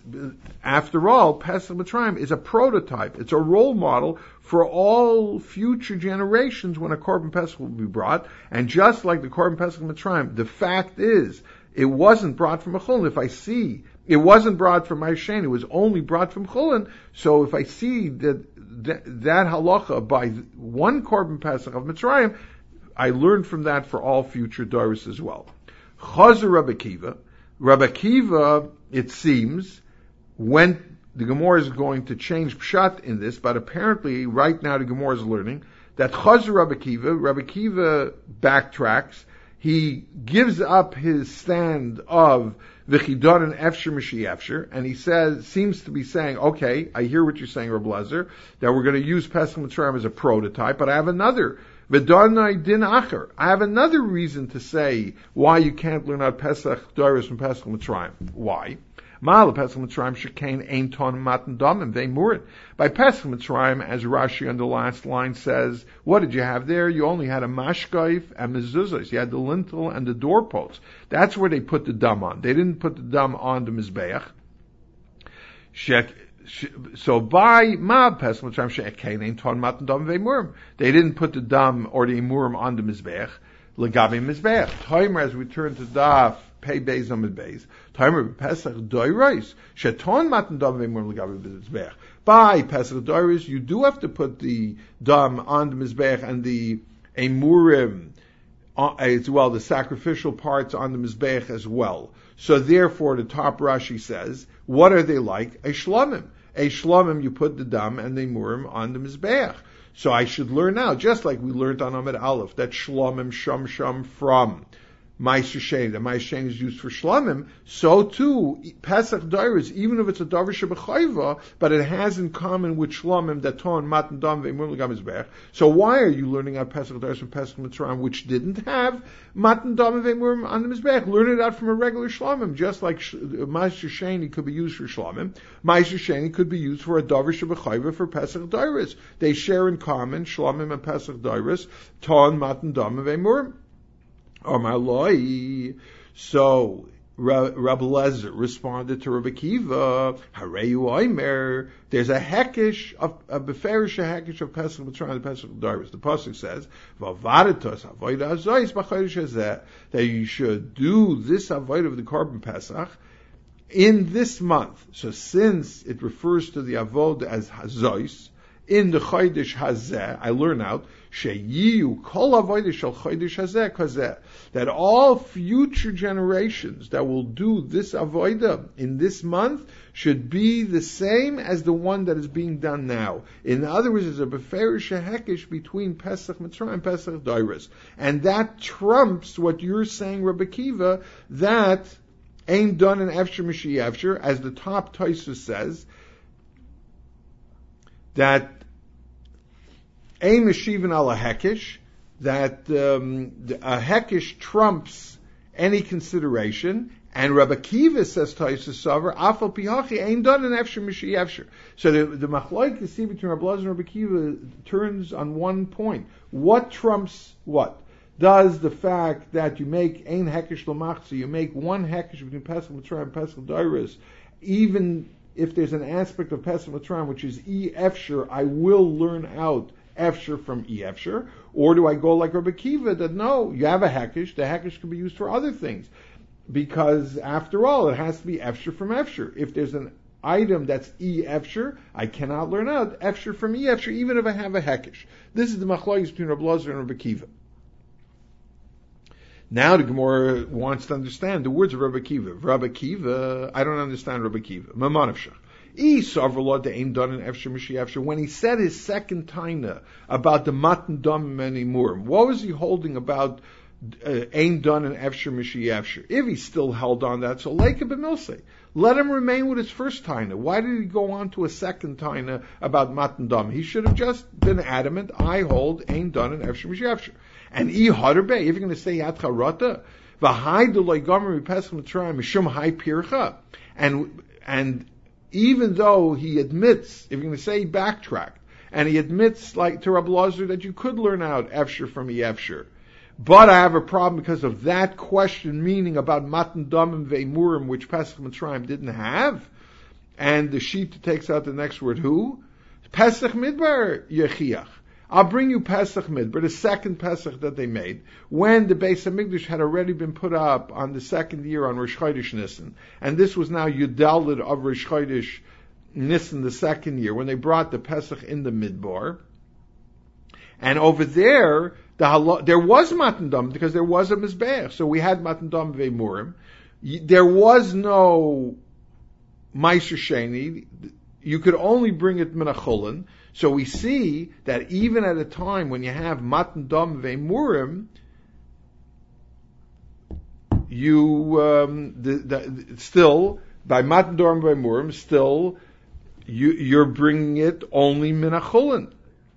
[SPEAKER 1] after all, Pesach Mitzrayim is a prototype. It's a role model for all future generations when a korban Pesach will be brought. And just like the korban Pesach Mitzrayim, the fact is, it wasn't brought from a chulin. If I see it wasn't brought from Meiser Sheni, it was only brought from chulin. So if I see that th- that halacha by one korban pesach of Mitzrayim, I learned from that for all future doros as well. Chazer Rabbi Akiva. Rabbi Akiva, it seems, went, the Gemara is going to change pshat in this, but apparently right now the Gemara is learning that Chazer Rabbi Akiva, Rabbi Akiva backtracks, he gives up his stand of V'chidon and Efsher Mishi Efsher, and he says, seems to be saying, okay, I hear what you're saying, Rabbi Lezer, that we're going to use Pesach Mitzrayim as a prototype, but I have another, V'donai din acher, I have another reason to say why you can't learn out Pesach Doros from Pesach Mitzrayim. Why? By Pesach Mitzrayim, as Rashi on the last line says, what did you have there? You only had a mashkaif and mezuzos. You had the lintel and the doorposts. That's where they put the dam on. They didn't put the dam on the mizbeach. So by Ma Pesach Mitzrayim she'ekein ein ton matan dam ve'murim. They didn't put the dam or the murim on the mizbeach. Legabe mizbeach. Timer, as we turn to daf Pei Beis Amid Beis. Timer Pesach Doiros. Sheton Matan Dam Ve'Mur L'Gabe Mizbeach. By Pesach Doiros, you do have to put the dam on the mizbeach and the emurim, uh, as well, the sacrificial parts on the mizbeach as well. So therefore, the top Rashi says, what are they like? A shlamim. A shlamim, you put the dam and the emurim on the mizbeach. So I should learn now, just like we learned on Amid Aleph, that shlamim sham sham from Ma'aser Sheni, that Ma'aser Sheni is used for shlamim, so too, Pesach Doros, even if it's a davar shebechayva, but it has in common with shlamim that ton matan dam ve'emur l'gam mizbeach. So why are you learning out Pesach Doros from Pesach Mitzrayim, which didn't have matan dam ve'emur on the mizbeach? Learn it out from a regular shlamim, just like Ma'aser Sheni could be used for shlamim. Ma'aser Sheni could be used for a davar shebechayva for Pesach Doros. They share in common shlamim and Pesach Doros, ton matan dam ve'emur. Oh my Lord. So Rabbi Lezer responded to Rabbi Akiva, Hareyu Oimer, there's a hekish of a beferish hekish of Pesach Mitzrayim, the Pesach Doros. The pasuk says, Vavadatos avodah hazois b'chodesh hazeh, that you should do this avodah of the korban Pesach in this month. So since it refers to the avodah as hazois, in the chodesh hazeh, I learn out, sheyiyu kol avodah shel chodesh hazeh kazeh, that all future generations that will do this avodah in this month should be the same as the one that is being done now. In other words, there's a beferish hekish between Pesach Mitzrayim and Pesach Doros, and that trumps what you're saying, Rabbi Akiva, that ain't done in Efsher Mishi Efsher, as the top Tosfos says, that ein meshivin al a hekish, that um, a hekish trumps any consideration, and Rabbi Akiva says Tosfos Sover afal pihachi ain't done in Efsher Mishi Efsher. So the, the machlokes you see between Rabbi Lezer and Rabbi Akiva turns on one point. What trumps what? Does the fact that you make ein hekish l'machzah, you make one hekish between Pesach Mitzrayim and Pesach Doros, even if there's an aspect of Pesach Mitzrayim which is e efsher, I will learn out efsher from e efsher, or do I go like Rabbi Akiva that no, you have a hekish, the hekish can be used for other things, because after all, it has to be efsher from efsher. If there's an item that's e efsher, I cannot learn out efsher from e efsher, even if I have a hekish. This is the machlokes between Rabbi Lezer and Rabbi Akiva. Now the Gemara wants to understand the words of Rabbi Akiva. Rabbi Akiva, I don't understand Rabbi Akiva. Mamanavshach. When he said his second taina about the matan dam and emurim, what was he holding about ain done and efsher mishi efsher? If he still held on that, so leika b'milsei, let him remain with his first taina. Why did he go on to a second taina about matan dam? He should have just been adamant. I hold ain done and efsher mishi efsher. And i haderbe, if you're going to say yad charata, v'hai delay gomer mipesach mitzrayim mishum hai pircha, and and even though he admits, if you're going to say he backtracked, and he admits, like to Rabbi Lezer, that you could learn out efsher from e efsher, but I have a problem because of that question, meaning about matan damim ve'emurim, which Pesach Mitzrayim didn't have, and the sheet takes out the next word, who? Pesach midbar yechiach. I'll bring you Pesach Midbar, the second Pesach that they made, when the Beis HaMikdash had already been put up on the second year on Rosh Chodesh Nisan. And this was now Yudalid of Rosh Chodesh Nisan the second year, when they brought the Pesach in the Midbar. And over there, the halo- there was Matan Dam because there was a Mizbeach. So we had Matan Dam Veimurim. There was no Meiser Sheni. You could only bring it Menachulin. So we see that even at a time when you have Matan Dam Veimurim, you um, the, the, still by Matan Dam Veimurim, still you, you're bringing it only Menachulin.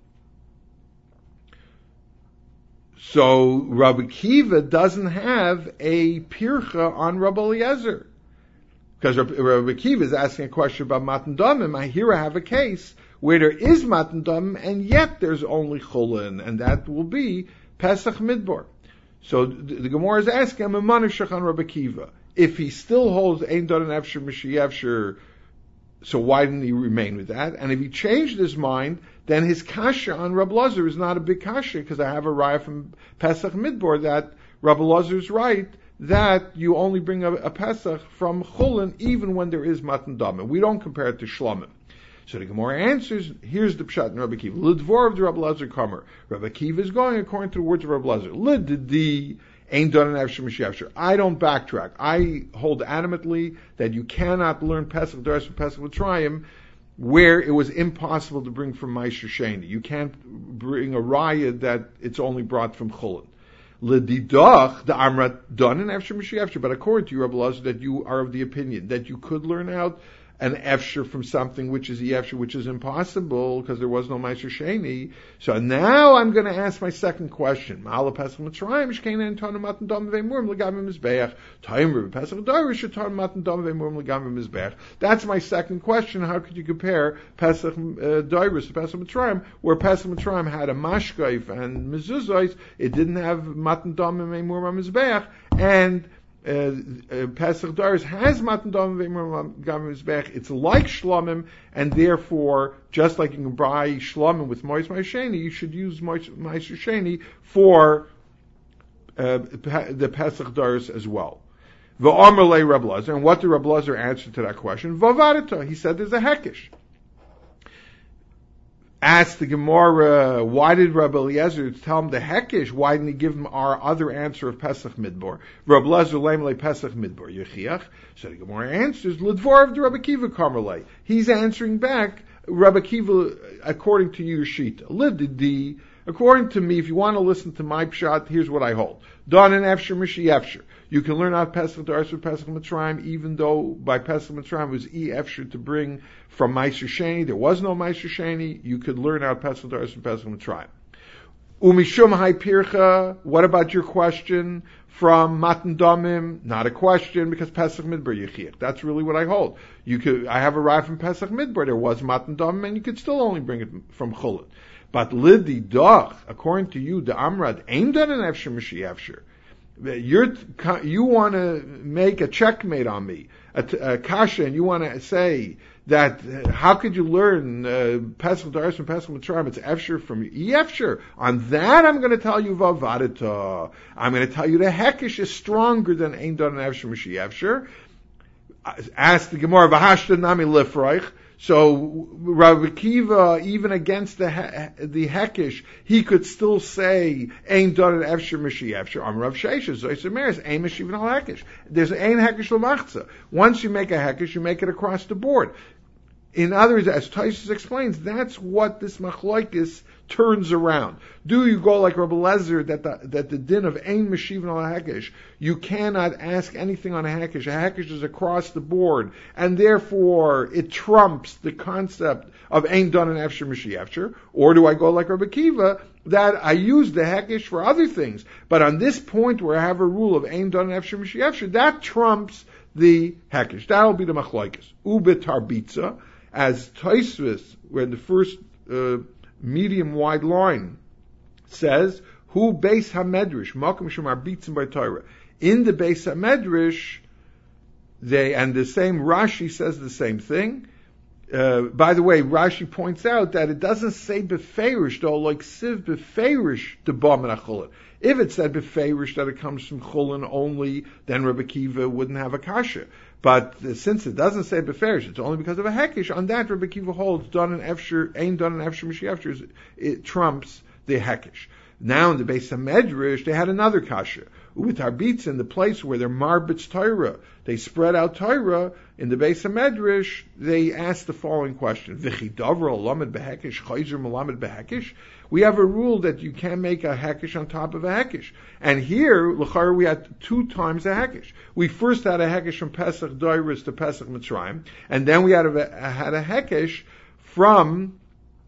[SPEAKER 1] So Rabbi Kiva doesn't have a pircha on Rabbi Eliezer. Because Rabbi Kiva is asking a question about Matan Damim. I here I have a case where there is Matan Damim and yet there's only Chulin, and that will be Pesach Midbar. So the, the Gemara is asking him a manishach on Rabbi Kiva. If he still holds Ein Dodan Efsher Mishiyevsher, so why didn't he remain with that? And if he changed his mind, then his kasha on Rabbi Lazar is not a big kasha, because I have a raya from Pesach Midbar that Rabbi Lazar is right, that you only bring a, a Pesach from Chulin even when there is Matan Damim. We don't compare it to Shlomim. So the Gemara answers, here's the pshat in Rabbi Kiva. Lidvor of the Rabbi Lazar Kamer. Rabbi Kiva is going according to the words of Rabbi Lazar. Liddi ain't done an Efsher Mishiyavsher. I don't backtrack. I hold adamantly that you cannot learn Pesach Daras from Pesach Mitzrayim where it was impossible to bring from Meiser Sheni. You can't bring a raya that it's only brought from Chulin. L'didach, the Amrat done an Efsher Mishiyavsher, but according to you, Rabbi Lazar, that you are of the opinion that you could learn out an Efsher from something which is the Efsher, which is impossible because there was no Meiser Sheni. So now I'm going to ask my second question. Ma'ala Pesach Mitzrayim shkein entonim matan dam v'emurim l'gavim mizbeach. Taimur Pesach Darish shetonim matan dam v'emurim l'gavim mizbeach. That's my second question. How could you compare Pesach uh, Darish to Pesach Mitzrayim, where Pesach Mitzrayim had a mashkaif and mezuzos, it didn't have matan dam v'emurim mizbeach, and Uh, uh, Pesach Daris has Matan Dam V'Emurim Gavim Mizbeach. It's like Shlomim, and therefore, just like you can buy Shlomim with Mois Ma'asheni, you should use Mois Ma'asheni for uh, the Pesach Daris as well. V'Amar Lei Reb Lazar, and what did Reb Lazar answer to that question? V'Avarita, he said there's a Hekesh. Asked the Gemara, why did Rabbi Eliezer tell him the Hekesh? Why didn't he give him our other answer of Pesach Midbar? Rabbi Eliezer lemle Pesach Midbar Yechiach. So the Gemara answers, L'dvor of the Rabbi Kiva Kamerlei. He's answering back, Rabbi Kiva, according to your sheet. L'didi, according to me, if you want to listen to my pshat, here's what I hold. Don and Efsher Mishi Efsher. You can learn out Pesach Daras with Pesach Mitzrayim, even though by Pesach Mitzrayim it was E Efsher to bring from Meiser Sheni. There was no Meiser Sheni. You could learn out Pesach Daras with Pesach Mitzrayim. Umishum Hai Pircha. What about your question from Matan Damim? Not a question, because Pesach Midbar Yechiach. That's really what I hold. You could. I have a ride from Pesach Midbar. There was Matan Damim, and you could still only bring it from Chulin. But Lidi Doch, according to you, the Amrad ain't done an Efsher Mishi Efsher. You're, you want to make a checkmate on me, a, a kasha, and you want to say that uh, how could you learn uh, Pesach Daras from Pesach Mitzrayim? It's Efsher from E Efsher. On that, I'm going to tell you Vavadita. I'm going to tell you the Hekesh is stronger than Ein Don and Efsher Mishi Efsher. Ask the Gemara V'hashta Nami Lifreich. So Rabbi Kiva, even against the he, the Hekesh, he could still say Ein Don and Efsher Mishi Efsher. I'm Rav Sheshes Zoysemeres Ein Mishiv Al Hekesh. There's Ein Hekesh L'machza. Once you make a Hekesh, you make it across the board. In other words, as Taisus explains, that's what this machlokes turns around. Do you go like Rabbi Lezer that the, that the din of Ein Meshiv Al Hekesh, you cannot ask anything on a Hekesh. A Hekesh is across the board, and therefore it trumps the concept of Ein Don and Efsher Mishi Efsher. Or do I go like Rabbi Kiva that I use the Hekesh for other things, but on this point where I have a rule of Ein Don and Efsher Mishi Efsher, that trumps the Hekesh. That'll be the machlokes. Ubet Tarbitza, as Tosfos, where the first uh, medium-wide line says, "Hu Beis Hamedrash Makom Shemar Bitzim by Torah." In the Beis Hamedrash, they and the same Rashi says the same thing. Uh, by the way, Rashi points out that it doesn't say beferish though, like siv beferish the bam and achulin. If it said beferish that it comes from chulin only, then Rabbi Kiva wouldn't have a kasha. But uh, since it doesn't say beferish, it's only because of a hekish. On that, Rabbi Kiva holds done an efsher, ain't done an efsher mishiyafsher, it trumps the hekish. Now in the Beis HaMedrash, they had another kasha. With Harbitz, in the place where they're marbitz Torah, they spread out Torah. In the Beis HaMedrash, they asked the following question: V'chi davra lamed behekish chayzer melamed behekish. We have a rule that you can't make a hekish on top of a hekish. And here, l'chara, we had two times a hekish. We first had a hekish from Pesach Doiris to Pesach Mitzrayim, and then we had a, had a hekish from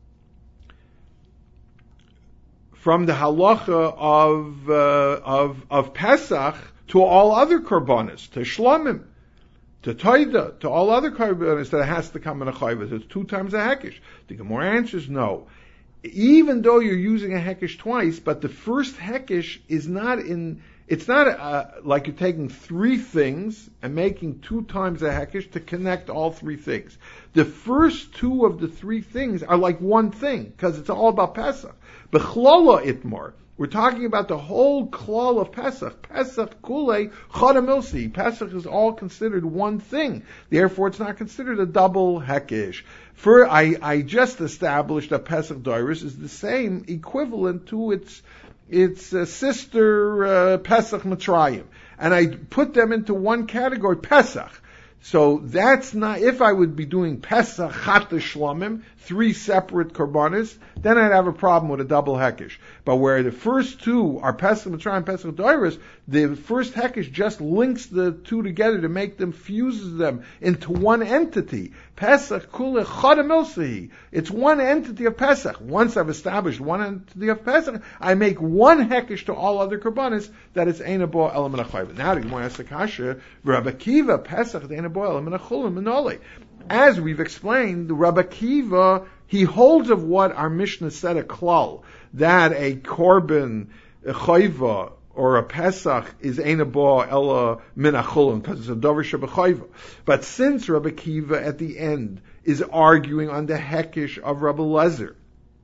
[SPEAKER 1] from the halacha of, uh, of, of Pesach to all other korbanos, to Shlomim, to Toida, to all other korbanos that has to come in a chayva. It's two times a hekish. The Gemara answers no. Even though you're using a hekish twice, but the first hekish is not in, it's not uh, like you're taking three things and making two times a hekish to connect all three things. The first two of the three things are like one thing, because it's all about Pesach. Bechlala itmar. We're talking about the whole klal of Pesach. Pesach kule chadamilsi. Pesach is all considered one thing. Therefore, it's not considered a double hekish. For I, I just established that Pesach Doiris is the same, equivalent to its its uh, sister uh, Pesach Mitzrayim, and I put them into one category, Pesach. So that's not, if I would be doing Pesach Chat Shlomim, three separate korbanos, then I'd have a problem with a double hekish. But where the first two are Pesach Mitzrayim, Pesach Doiris, the first hekish just links the two together to make them, fuses them into one entity. Pesach Kule Chadamilsehi. It's one entity of Pesach. Once I've established one entity of Pesach, I make one hekish to all other korbanos that it's Eina Bo Elam Menachayv. Now the Gemara asks the kasha, Rabbi Kiva Pesach Eina Bo Elam Menachulin Menole. As we've explained, the Rabbi Kiva, he holds of what our Mishnah said a klal, that a korban, a chayva, or a Pesach is Eina Bo Ela Menachulin, because it's a Dover Shebechayva. But since Rabbi Kiva at the end is arguing on the hekish of Rabbi Lezer,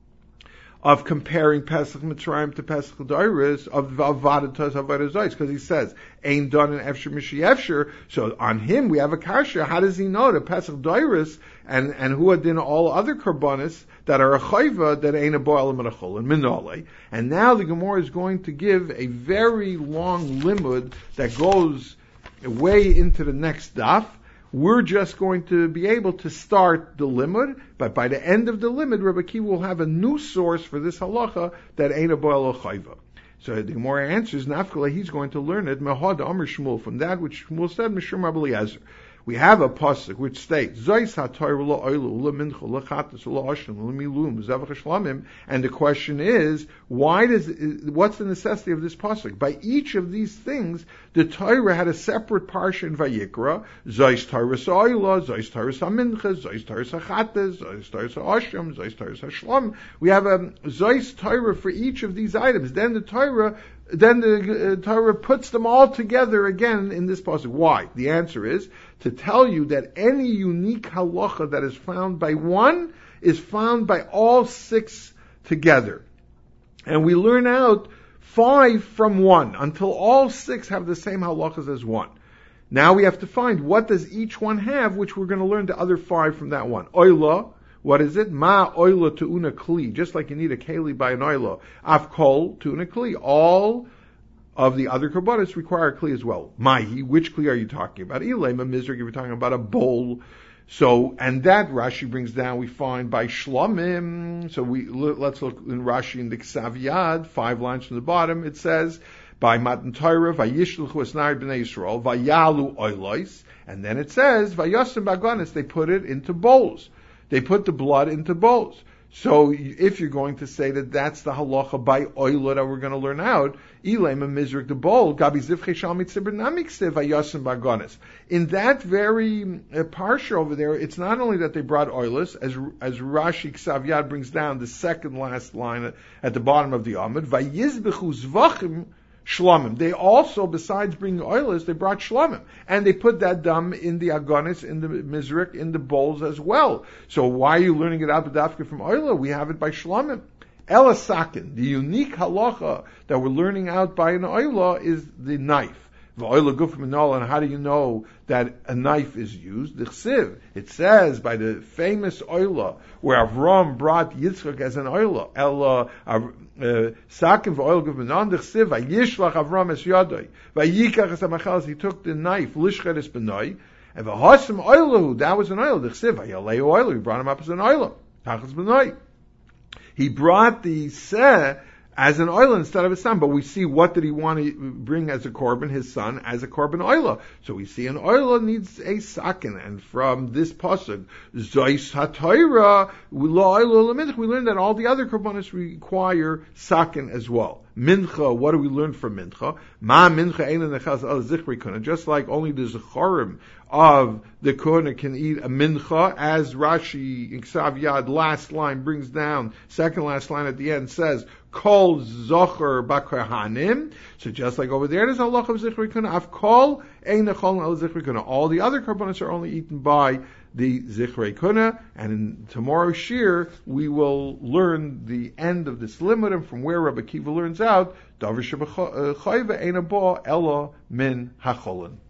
[SPEAKER 1] of comparing Pesach Mitzrayim to Pesach Doiris, of Vadatas of Vadazais, because he says, Ein done an Efsher Mishi Efsher, so on him we have a kasha. How does he know that Pesach Doiris and, and Huadin, all other korbanos that are a chayva, that Ein a Bo'el Menachol, and Minole. And now the Gemara is going to give a very long limud that goes way into the next daf. We're just going to be able to start the limud, but by the end of the limud, Rabbi Kiva will have a new source for this halacha that ain't a boil chayva. So the Gemara answers, Nafkala, he's going to learn it, Mehad Amr Shmuel, from that which Shmuel said, Mishum Rabbi Eliezer. We have a pasuk which states, Zois HaTorah lo oilu, lo mincha, lo chatas, lo oshim, lo milum, zevach shlamim, and the question is, why does, what's the necessity of this pasuk? By each of these things, the Torah had a separate parsha in Vayikra, Zois Torah sa'oila, Zois Torah sa'mincha, Zois Torah sa'chatas, Zois Torah sa'oshim, Zois Torah sa'shlam. We have a Zois Torah for each of these items. Then the Torah Then the uh, Torah puts them all together again in this pasuk. Why? The answer is to tell you that any unique halacha that is found by one is found by all six together. And we learn out five from one until all six have the same halachas as one. Now we have to find what does each one have, which we're going to learn the other five from that one. Oila. What is it? Ma oila tu'una kli. Just like you need a keli by an oila. Afkol tu'una kli. All of the other korbanos require a kli as well. Mahi, which kli are you talking about? Ilema mizrach, you're talking about a bowl. So, and that Rashi brings down, we find by shlamim. So we, let's look in Rashi in the Ksav Yad, five lines from the bottom. It says, by Matan Torah, vayishluchu esnai b'nei Yisrael, vayalu oilois. And then it says, vayosim baganis, they put it into bowls. They put the blood into bowls. So if you're going to say that that's the halacha by oila that we're going to learn out, Ilem and Mizrik the bowl, Gabi Zivche Shalmit Sibir Namiksev Vayasim Bagonis. In that very uh, parsha over there, it's not only that they brought oilus, as as Rashi Ksav Yad brings down the second last line at, at the bottom of the Amud, Vayizbechu Zvachim Shlomim. They also, besides bringing oilers, they brought shlomim. And they put that dam in the agonis, in the mizrik, in the bowls as well. So why are you learning it out b'dafka from oiler? We have it by shlomim. Ela sakin, the unique halacha that we're learning out by an oila is the knife. And how do you know that a knife is used? The chsiv, it says by the famous oila where Avram brought Yitzchak as an oila. El sakin v'oil gufmenon the chsiv vayishlach Avram es yadai vayikach es hamachal. He took the knife lishchet es benoi and v'hasem oilahu. That was an oila. The chsiv vayalei oila. He brought him up as an oila. Tachas benoi. He brought the seh as an oila instead of his son, but we see what did he want to bring as a korban, his son, as a korban oila. So we see an oila needs a sakin, and from this pasuk, Zois HaTorah, we learn that all the other korbanos require sakin as well. Mincha, what do we learn from mincha? Ma mincha einan nechas al zichri kuna. Just like only the zecharim of the kuna can eat a mincha, as Rashi in Ksav Yad last line brings down, second last line at the end says, Kol zocher b'kohanim. So just like over there, there's a halach of zichri kuna. Av kol ein nechol al zichri kuna. All the other korbanos are only eaten by the Zichrei Kuna, and in tomorrow's shir we will learn the end of this limud, and from where Rabbi Kiva learns out, Davar shebechayva ein haba ela min hacholin.